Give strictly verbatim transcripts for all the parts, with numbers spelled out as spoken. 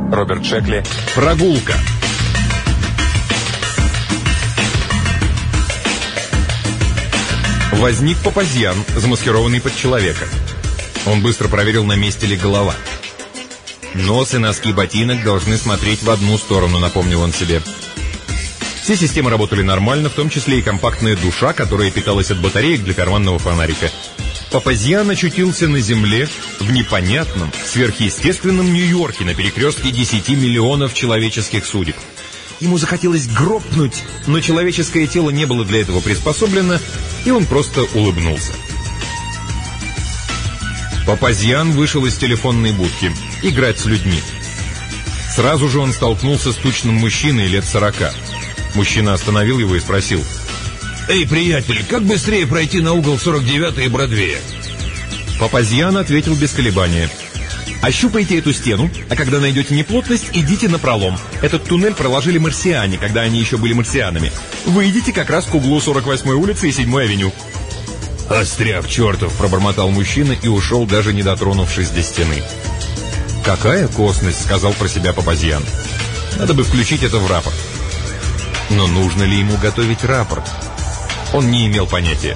Роберт Шекли. Прогулка. Возник Папазьян, замаскированный под человека. Он быстро проверил, на месте ли голова. Нос и носки ботинок должны смотреть в одну сторону, напомнил он себе. Все системы работали нормально, в том числе и компактная душа, которая питалась от батареек для карманного фонарика. Папазьян очутился на земле в непонятном, сверхъестественном Нью-Йорке на перекрестке десяти миллионов человеческих судеб. Ему захотелось грохнуть, но человеческое тело не было для этого приспособлено, и он просто улыбнулся. Папазьян вышел из телефонной будки. Играть с людьми. Сразу же он столкнулся с тучным мужчиной лет сорока. Мужчина остановил его и спросил: «Эй, приятель, как быстрее пройти на угол сорок девятой и Бродвея?» Папазьян ответил без колебания: «Ощупайте эту стену, а когда найдете неплотность, идите напролом. Этот туннель проложили марсиане, когда они еще были марсианами. Выйдите как раз к углу сорок восьмой улицы и седьмой авеню». «Остряк чертов!» — пробормотал мужчина и ушел, даже не дотронувшись до стены. «Какая косность!» — сказал про себя Папазьян. «Надо бы включить это в рапорт». Но нужно ли ему готовить рапорт? Он не имел понятия.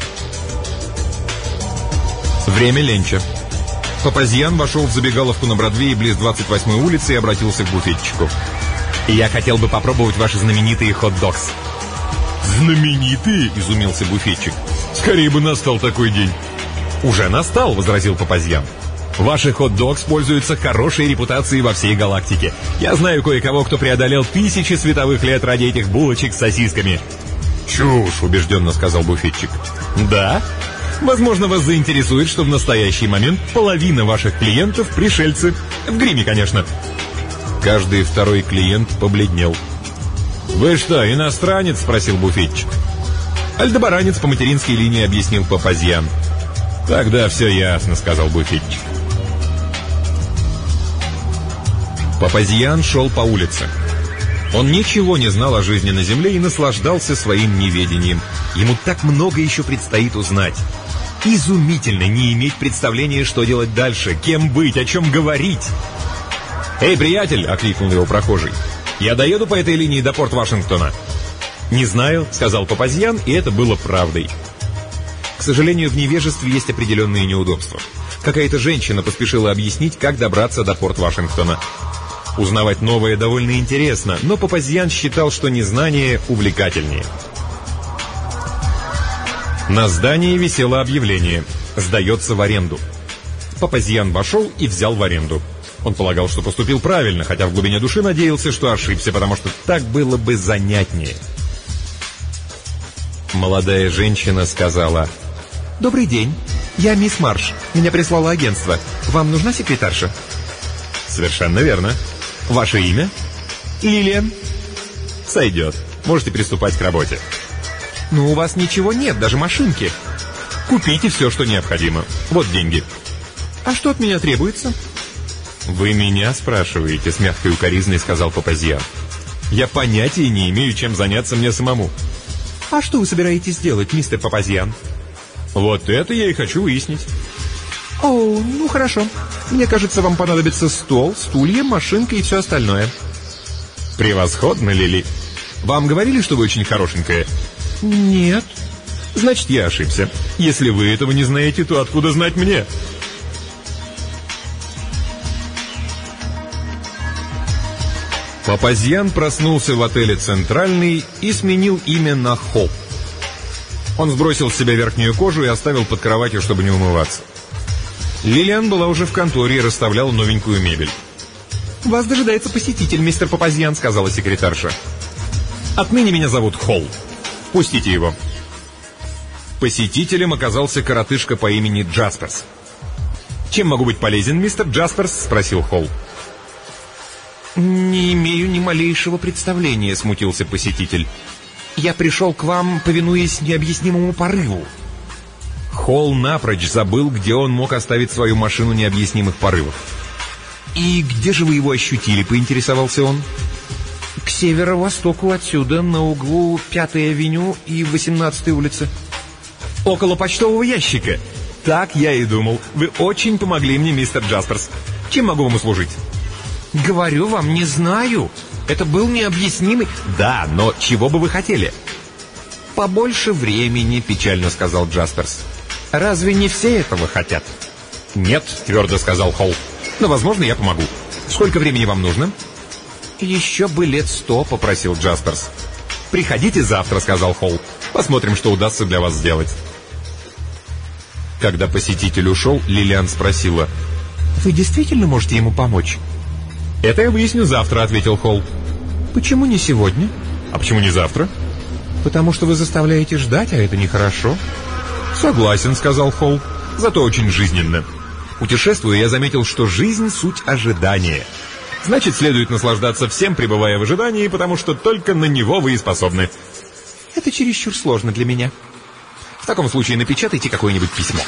Время ленча. Папазьян вошел в забегаловку на Бродвее близ двадцать восьмой улицы и обратился к буфетчику. «Я хотел бы попробовать ваши знаменитые хот-догс». «Знаменитые?» — изумился буфетчик. «Скорее бы настал такой день». «Уже настал», — возразил Папазьян. «Ваши хот-догс пользуются хорошей репутацией во всей галактике. Я знаю кое-кого, кто преодолел тысячи световых лет ради этих булочек с сосисками». «Чушь», — убежденно сказал буфетчик. «Да? Возможно, вас заинтересует, что в настоящий момент половина ваших клиентов — пришельцы. В гриме, конечно». Каждый второй клиент побледнел. «Вы что, иностранец?» — спросил буфетчик. «Альдебаранец по материнской линии», — объяснил Папазьян. «Тогда все ясно», — сказал буфетчик. Папазьян шел по улице. Он ничего не знал о жизни на Земле и наслаждался своим неведением. Ему так много еще предстоит узнать. Изумительно не иметь представления, что делать дальше, кем быть, о чем говорить. «Эй, приятель!» — окликнул его прохожий. «Я доеду по этой линии до порт Вашингтона». «Не знаю», — сказал Папазьян, и это было правдой. К сожалению, в невежестве есть определенные неудобства. Какая-то женщина поспешила объяснить, как добраться до порт Вашингтона. Узнавать новое довольно интересно, но Папазьян считал, что незнание увлекательнее. На здании висело объявление: «Сдается в аренду». Папазьян вошел и взял в аренду. Он полагал, что поступил правильно, хотя в глубине души надеялся, что ошибся, потому что так было бы занятнее. Молодая женщина сказала: «Добрый день, я мисс Марш. Меня прислало агентство. Вам нужна секретарша?» «Совершенно верно. Ваше имя?» «Лилиан». «Сойдет. Можете приступать к работе». «Но у вас ничего нет, даже машинки». «Купите все, что необходимо. Вот деньги». «А что от меня требуется?» «Вы меня спрашиваете?» — с мягкой укоризной сказал Папазьян. «Я понятия не имею, чем заняться мне самому». «А что вы собираетесь делать, мистер Папазьян?» «Вот это я и хочу выяснить». «О, ну хорошо. Мне кажется, вам понадобится стол, стулья, машинка и все остальное». «Превосходно, Лили. Вам говорили, что вы очень хорошенькая?» «Нет». «Значит, я ошибся. Если вы этого не знаете, то откуда знать мне?» Папазьян проснулся в отеле «Центральный» и сменил имя на Хоп. Он сбросил с себя верхнюю кожу и оставил под кроватью, чтобы не умываться. Лилиан была уже в конторе и расставляла новенькую мебель. «Вас дожидается посетитель, мистер Папазьян», — сказала секретарша. «Отныне меня зовут Холл. Пустите его». Посетителем оказался коротышка по имени Джасперс. «Чем могу быть полезен, мистер Джасперс?» — спросил Холл. «Не имею ни малейшего представления», — смутился посетитель. «Я пришел к вам, повинуясь необъяснимому порыву». Холл напрочь забыл, где он мог оставить свою машину необъяснимых порывов. «И где же вы его ощутили?» — поинтересовался он. «К северо-востоку отсюда, на углу пятой авеню и восемнадцатой улицы». «Около почтового ящика?» «Так я и думал. Вы очень помогли мне, мистер Джасперс. Чем могу вам услужить?» Говорю вам, не знаю. Это был необъяснимый... Да, но чего бы вы хотели? Побольше времени, печально сказал Джасперс. Разве не все этого хотят? Нет, твердо сказал Холл. Но, возможно, я помогу. Сколько времени вам нужно? Еще бы лет сто, попросил Джасперс. Приходите завтра, сказал Холл. Посмотрим, что удастся для вас сделать. Когда посетитель ушел, Лилиан спросила: «Вы действительно можете ему помочь?» «Это я выясню завтра», — ответил Холл. «Почему не сегодня?» «А почему не завтра?» «Потому что вы заставляете ждать, а это нехорошо». «Согласен», — сказал Холл. «Зато очень жизненно. Путешествуя, я заметил, что жизнь — суть ожидания. Значит, следует наслаждаться всем, пребывая в ожидании, потому что только на него вы и способны». «Это чересчур сложно для меня». «В таком случае напечатайте какое-нибудь письмо».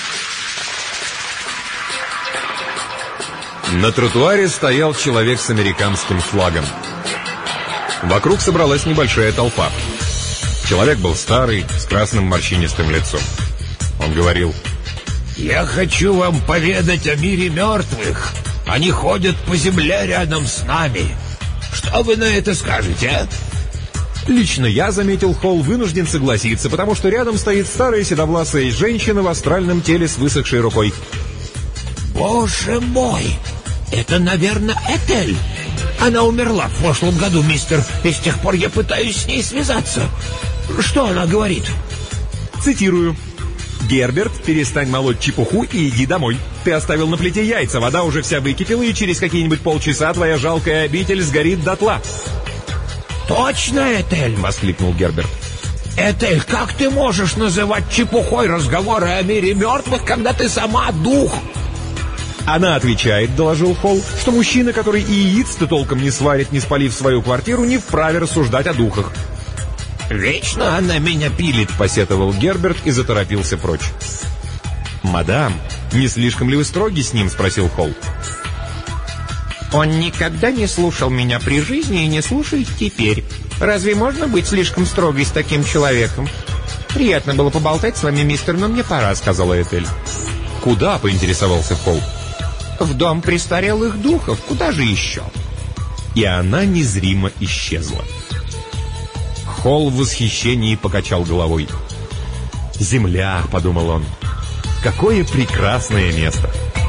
На тротуаре стоял человек с американским флагом. Вокруг собралась небольшая толпа. Человек был старый, с красным морщинистым лицом. Он говорил: «Я хочу вам поведать о мире мертвых. Они ходят по земле рядом с нами. Что вы на это скажете, а?» Лично я, заметил Холл, вынужден согласиться, потому что рядом стоит старая седовласая женщина в астральном теле с высохшей рукой. «Боже мой! Это, наверное, Этель. Она умерла в прошлом году, мистер, и с тех пор я пытаюсь с ней связаться. Что она говорит?» Цитирую: «Герберт, перестань молоть чепуху и иди домой. Ты оставил на плите яйца, вода уже вся выкипела, и через какие-нибудь полчаса твоя жалкая обитель сгорит дотла». «Точно, Этель!» — воскликнул Герберт. «Этель, как ты можешь называть чепухой разговоры о мире мертвых, когда ты сама дух?» Она отвечает, доложил Холл, что мужчина, который и яиц-то толком не сварит, не спалив свою квартиру, не вправе рассуждать о духах. «Вечно она меня пилит», — посетовал Герберт и заторопился прочь. «Мадам, не слишком ли вы строги с ним?» — спросил Холл. «Он никогда не слушал меня при жизни и не слушает теперь. Разве можно быть слишком строгой с таким человеком? Приятно было поболтать с вами, мистер, но мне пора», — сказала Этель. «Куда?» — поинтересовался Холл. «В дом престарелых духов. Куда же еще?» И она незримо исчезла. Холл в восхищении покачал головой. «Земля», — подумал он, — «какое прекрасное место!»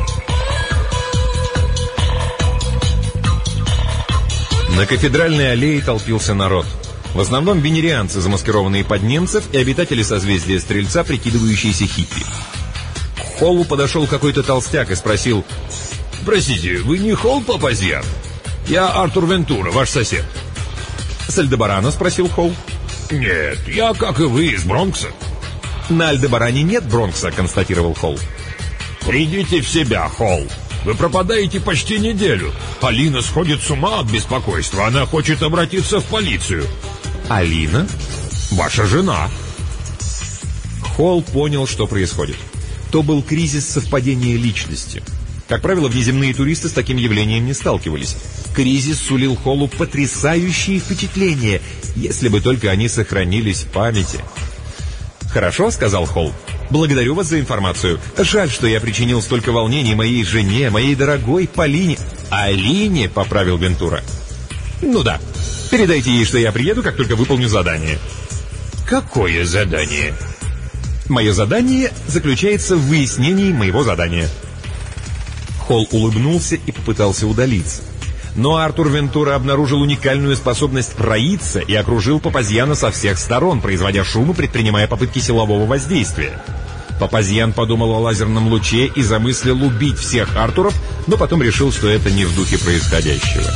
На Кафедральной аллее толпился народ. В основном венерианцы, замаскированные под немцев, и обитатели созвездия Стрельца, прикидывающиеся хиппи. К Холлу подошел какой-то толстяк и спросил: «Простите, вы не Холл Папазьян? Я Артур Вентура, ваш сосед». «С Альдебарана?» — спросил Холл. «Нет, я, как и вы, из Бронкса». «На Альдебаране нет Бронкса», — констатировал Холл. «Придите в себя, Холл. Вы пропадаете почти неделю. Алина сходит с ума от беспокойства. Она хочет обратиться в полицию». «Алина?» «Ваша жена». Холл понял, что происходит. То был кризис совпадения личности. Как правило, внеземные туристы с таким явлением не сталкивались. Кризис сулил Холлу потрясающие впечатления, если бы только они сохранились в памяти. «Хорошо», — сказал Холл. «Благодарю вас за информацию. Жаль, что я причинил столько волнений моей жене, моей дорогой Полине». «Алине», — поправил Вентура. «Ну да. Передайте ей, что я приеду, как только выполню задание». «Какое задание?» «Мое задание заключается в выяснении моего задания». Холл улыбнулся и попытался удалиться. Но Артур Вентура обнаружил уникальную способность роиться и окружил Папазьяна со всех сторон, производя шум и предпринимая попытки силового воздействия. Папазьян подумал о лазерном луче и замыслил убить всех Артуров, но потом решил, что это не в духе происходящего.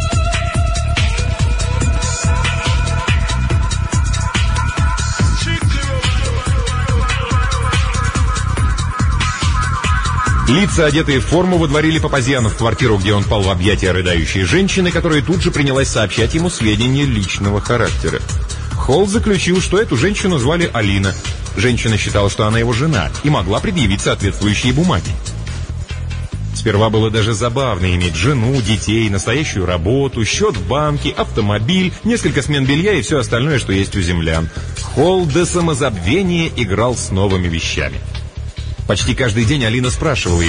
Лица, одетые в форму, водворили Папазьяна в квартиру, где он пал в объятия рыдающей женщины, которая тут же принялась сообщать ему сведения личного характера. Холл заключил, что эту женщину звали Алина. Женщина считала, что она его жена, и могла предъявить соответствующие бумаги. Сперва было даже забавно иметь жену, детей, настоящую работу, счет в банке, автомобиль, несколько смен белья и все остальное, что есть у землян. Холл до самозабвения играл с новыми вещами. Почти каждый день Алина спрашивала его: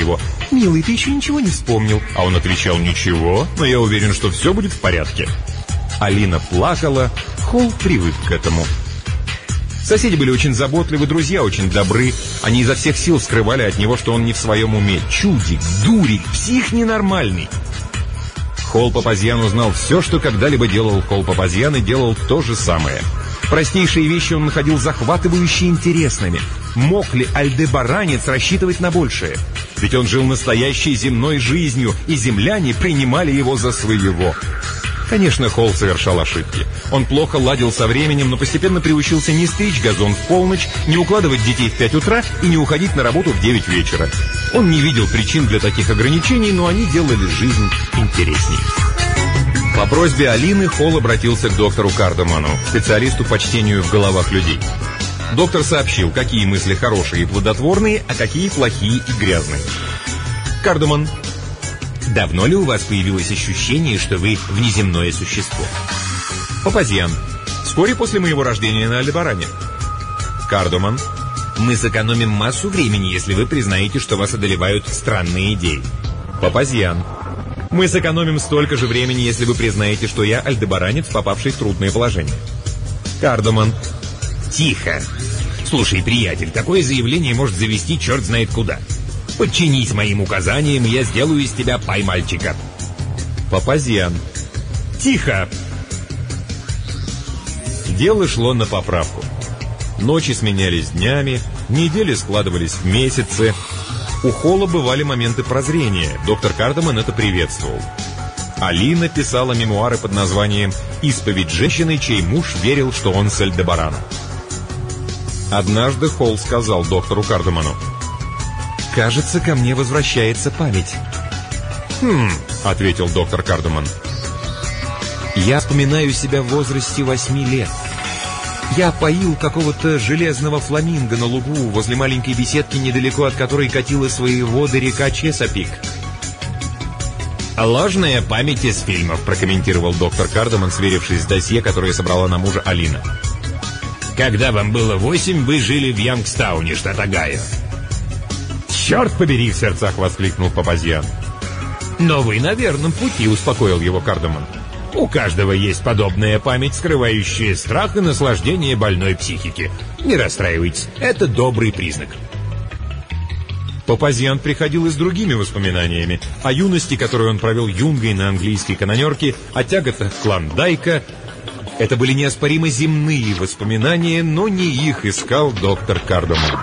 «Милый, ты еще ничего не вспомнил?» А он отвечал: «Ничего, но я уверен, что все будет в порядке». Алина плакала, Холл привык к этому. Соседи были очень заботливы, друзья очень добры. Они изо всех сил скрывали от него, что он не в своем уме. Чудик, дурик, псих ненормальный. Холл Папазьян узнал все, что когда-либо делал Холл Папазьян, и делал то же самое. Простейшие вещи он находил захватывающе интересными. Мог ли альдебаранец рассчитывать на большее? Ведь он жил настоящей земной жизнью, и земляне принимали его за своего. Конечно, Холл совершал ошибки. Он плохо ладил со временем, но постепенно приучился не стричь газон в полночь, не укладывать детей в пять утра и не уходить на работу в девять вечера. Он не видел причин для таких ограничений, но они делали жизнь интересней. По просьбе Алины Холл обратился к доктору Кардаману, специалисту по чтению в головах людей. Доктор сообщил, какие мысли хорошие и плодотворные, а какие плохие и грязные. Кардаман: давно ли у вас появилось ощущение, что вы внеземное существо? Папазьян: вскоре после моего рождения на Альдебаране. Кардаман: мы сэкономим массу времени, если вы признаете, что вас одолевают странные идеи. Папазьян: мы сэкономим столько же времени, если вы признаете, что я альдебаранец, попавший в трудное положение. Кардаман: тихо. Слушай, приятель, такое заявление может завести черт знает куда. Подчинись моим указаниям, и я сделаю из тебя пай-мальчика. Папазьян: тихо. Дело шло на поправку. Ночи сменялись днями, недели складывались в месяцы. У Холла бывали моменты прозрения. Доктор Кардаман это приветствовал. Алина писала мемуары под названием «Исповедь женщины, чей муж верил, что он с Альдебарана». Однажды Холл сказал доктору Кардаману: «Кажется, ко мне возвращается память». «Хм», — ответил доктор Кардаман. «Я вспоминаю себя в возрасте восьми лет. Я поил какого-то железного фламинго на лугу возле маленькой беседки, недалеко от которой катила свои воды река Чесапик». «Ложная память из фильмов», — прокомментировал доктор Кардаман, сверившись с досье, которое собрала на мужа Алина. «Когда вам было восемь, вы жили в Янгстауне, штат Огайо». «Черт побери!» — в сердцах воскликнул Папазьян. «Но вы на верном пути», — успокоил его Кардаман. «У каждого есть подобная память, скрывающая страх и наслаждение больной психики. Не расстраивайтесь, это добрый признак». Папазьян приходил и с другими воспоминаниями. О юности, которую он провел юнгой на английской канонерке, о тяготах Клондайка. Это были неоспоримо земные воспоминания, но не их искал доктор Кардаман.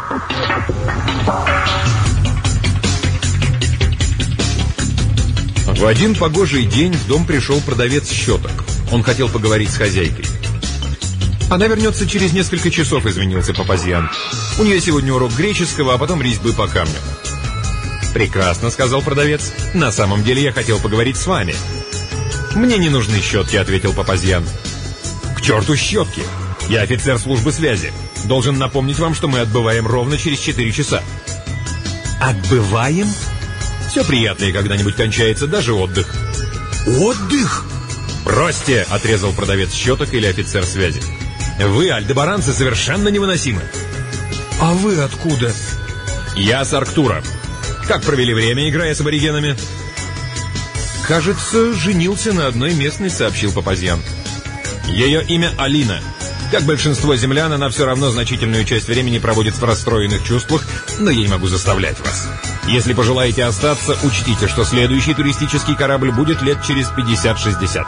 В один погожий день в дом пришел продавец щеток. Он хотел поговорить с хозяйкой. «Она вернется через несколько часов», — извинился Папазьян. «У нее сегодня урок греческого, а потом резьбы по камню». «Прекрасно», — сказал продавец. «На самом деле я хотел поговорить с вами». «Мне не нужны щетки», — ответил Папазьян. «К черту щетки! Я офицер службы связи. Должен напомнить вам, что мы отбываем ровно через четыре часа». «Отбываем?» «Все приятное когда-нибудь кончается, даже отдых». «Отдых?» «Бросьте!» — отрезал продавец щеток или офицер связи. «Вы, альдебаранцы, совершенно невыносимы». «А вы откуда?» «Я с Арктура. Как провели время, играя с аборигенами?» «Кажется, женился на одной местной», — сообщил Папазьян. «Ее имя Алина. Как большинство землян, она все равно значительную часть времени проводит в расстроенных чувствах, но я не могу заставлять вас. Если пожелаете остаться, учтите, что следующий туристический корабль будет лет через пятьдесят-шестьдесят».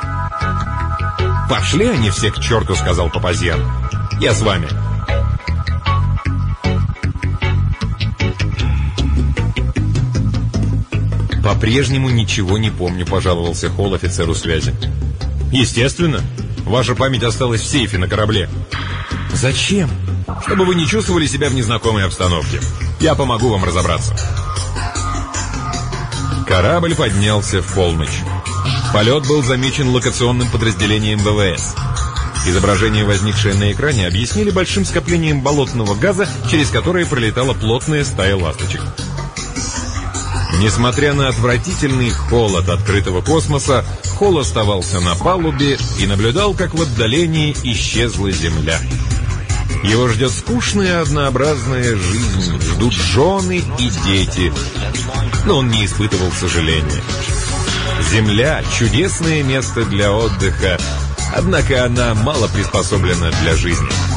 «Пошли они все к черту», — сказал Папазьян. «Я с вами». «По-прежнему ничего не помню», — пожаловался Холл офицеру связи. «Естественно. Ваша память осталась в сейфе на корабле». «Зачем?» «Чтобы вы не чувствовали себя в незнакомой обстановке. Я помогу вам разобраться». Корабль поднялся в полночь. Полет был замечен локационным подразделением ВВС. Изображение, возникшее на экране, объяснили большим скоплением болотного газа, через которое пролетала плотная стая ласточек. Несмотря на отвратительный холод открытого космоса, Холл оставался на палубе и наблюдал, как в отдалении исчезла Земля. Его ждет скучная, однообразная жизнь, ждут жены и дети. Но он не испытывал сожаления. Земля — чудесное место для отдыха, однако она мало приспособлена для жизни.